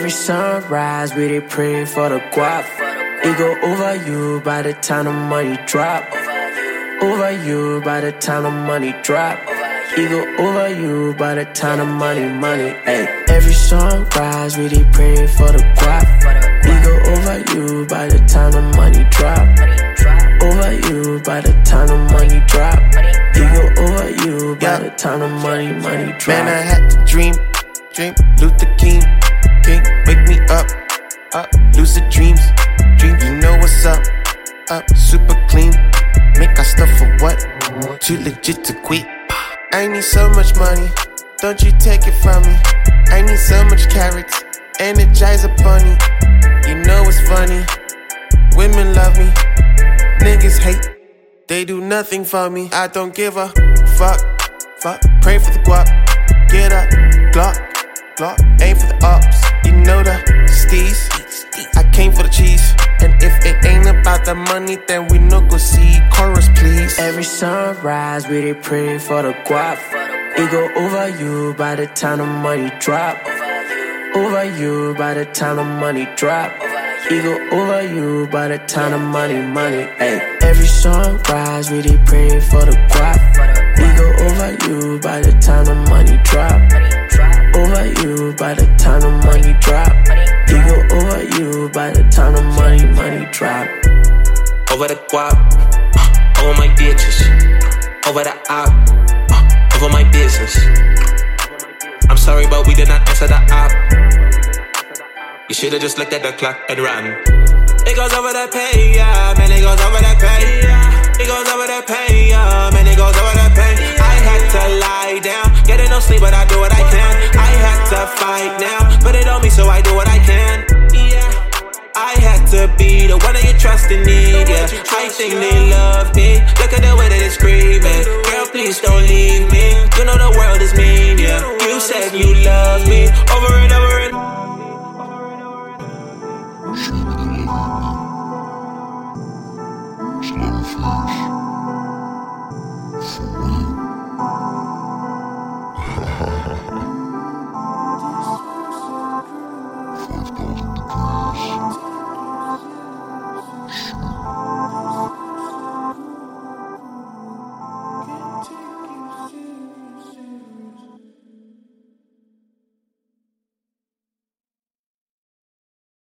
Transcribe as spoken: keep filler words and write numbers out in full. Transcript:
Every sunrise, we they praying for the guap. It go over you by the time the money drop. Over you by the time the money drop. It go over you by the time the money, money, ayy. Every sunrise, we they praying for the guap. It go over you by the time the money drop. Over you by the time the money drop. It go over you by the time the money, money drop. Man, I had to dream, dream, Luther King, King, wake me up, up, lucid dreams, dream, you know what's up, up, super clean, make our stuff for what, too legit to quit. I need so much money, don't you take it from me. I need so much carrots, Energizer bunny. You know what's funny, women love me, niggas hate, they do nothing for me. I don't give a fuck, fuck, pray for the guap, get up, Glock, Glock, aim for the ops. You know the steez, I came for the cheese. And if it ain't about the money, then we no go see. Chorus, please. Every sunrise, we they praying for the guap. It go over you by the time the money drop. Over you by the time the money drop. It go over you by the time the money, money, ayy. Every sunrise, we they praying for the guap. It go over you by the time the money drop. Over you by the time the money drop. It go over you by the time the money, money drop. Over the guap, uh, over my bitches. Over the op, uh, over my business. I'm sorry, but we did not answer the op. You should've just looked at the clock and ran. It goes over the pay, yeah, man, it goes over the pay. It goes over the pay, yeah, man, it goes over the pay. I had to lie down, getting no sleep, but I do what I can. I had to fight now, but it on me, so I do what I can. Yeah, I had to be the one that you trust and need, yeah. I think they love me, look at the way that it's screaming. Girl, please don't leave me, you know the world is mean, yeah. You said you love me, over and over and over. Slaughterface.